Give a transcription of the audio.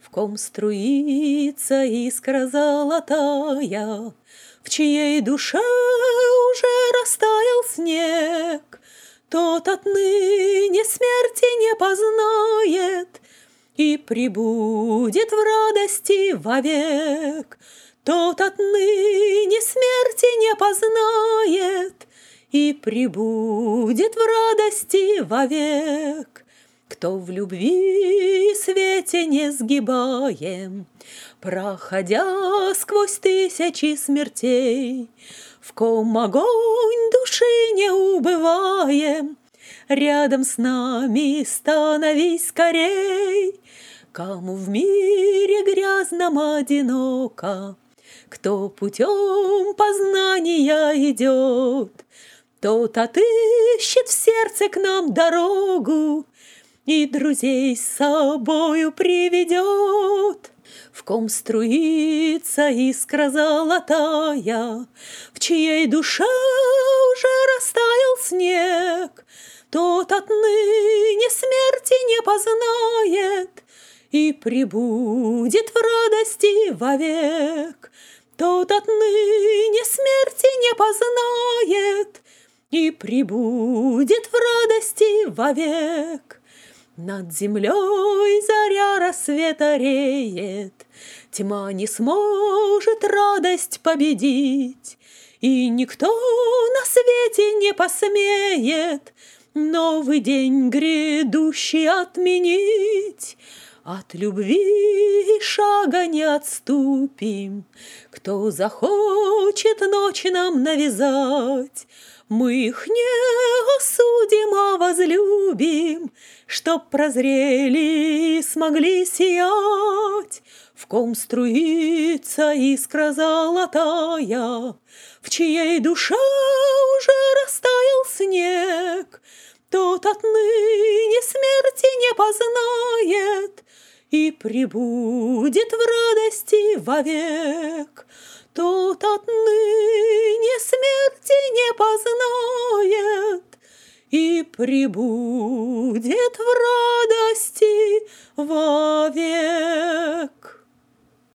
В ком струится искра золотая, в чьей душе уже растаял снег, тот отныне смерти не познает и пребудет в радости вовек. Тот отныне смерти не познает и пребудет в радости вовек. Кто в любви свете не сгибаем, проходя сквозь тысячи смертей, в ком огонь души не убываем, рядом с нами становись скорей. Кому в мире грязном одиноко, кто путем познания идет, тот отыщет в сердце к нам дорогу и друзей с собою приведет. В ком струится искра золотая, в чьей душе уже растаял снег, тот отныне смерти не познает и пребудет в радости вовек. Тот отныне смерти не познает и пребудет в радости вовек. Над землей заря рассвета реет, тьма не сможет радость победить, и никто на свете не посмеет новый день грядущий отменить. От любви шага не отступим, кто захочет ночь нам навязать, мы их не осудим, а возлюбим, чтоб прозрели и смогли сиять. В ком струится искра золотая, в чьей душе уже растаял снег, тот отныне смерти не познает и пребудет в радости вовек. Тот отныне смерти не познает и пребудет в